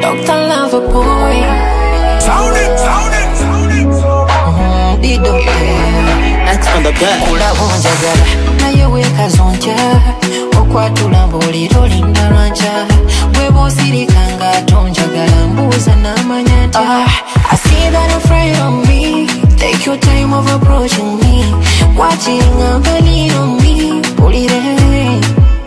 Dr. Loverboy. Sound it, sound it, sound it. Dido Next on the bed. Kula bonjagala naye wekazonja okwatula mbuuliro linda lwanja bwe bw'osirikanga tonjagala mbuuza n'amanya nti I see that you're afraid of me. Take your time of approaching me. Watching a belly on me. Pull it in.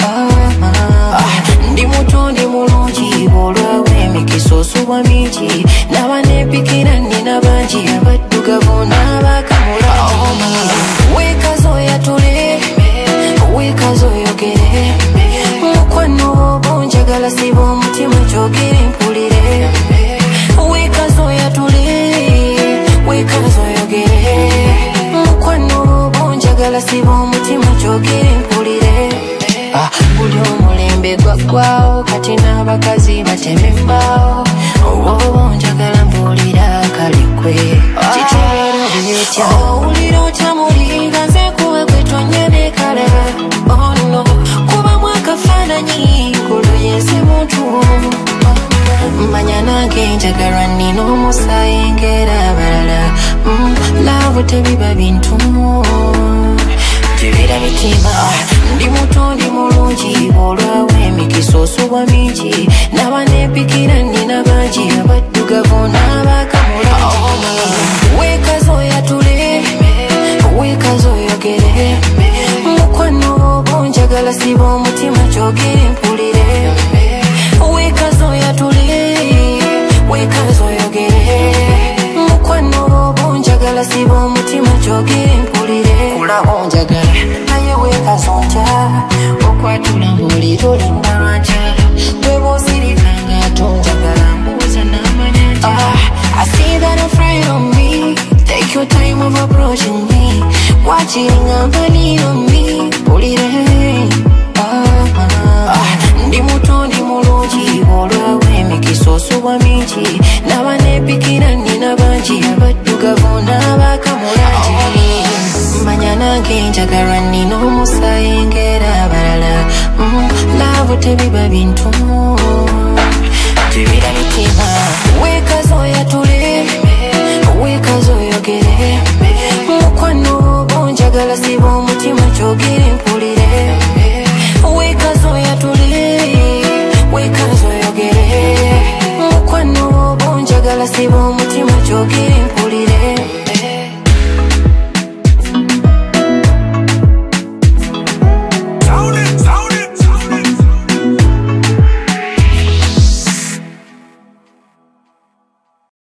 Ndi muto ndi mulungi olwawe emikisoso bwa mingi n'abanepikira nina bangi abaddugavu n'abakamulagi wekazoya tule wekazoyogere mukwano bonjagala siba omutima kyogere mpulire wekazoya tule wekazoyogere mukwano bonjagala siba omutima kyogere mpulire buli omulembe gwaggwawo kati n'abakazi batema embaawo oba njagala mbuulira kalikwe kiteera byetya owulira otya mulinga nze kuwe gwe tonyebekala ono kubamu akafaananyi kuluyense muntu manya nange njagalwa nina omusaayi ng'era abalala laavu tebiba bintu jibira mitima ndi muto ndi mulungi olwawe emikisoso bwa mingi n'abanepikira nina bangi abaddugavu n'abakamulagi wekazoya tule wekazoyogere mukwano bonjagala siba omutima kyogere mpulire wekazoya tule wekazoyogere mukwano bonjagala siba omutima kyogere mpulire kulabo njagala naye wekazonja okwatula mbuuliro linda lwanja bwe bw'osirikanga tonjagala mbuuza n'amanya nti I see that you're afraid of me. Take your time of approaching me. Watching a belly on me. Pull it in. Ndi muto ndi mulungi olwawe emikisoso bwa mingi n'abanepikira nina bangi abaddugavu n'abakamulagi manya nange njagalwa nina omusaayi ng'era abalala laavu tebiba bintu jibira mitima wekazoya tule wekazoyogere mukwano bonjagala siba omutima kyogere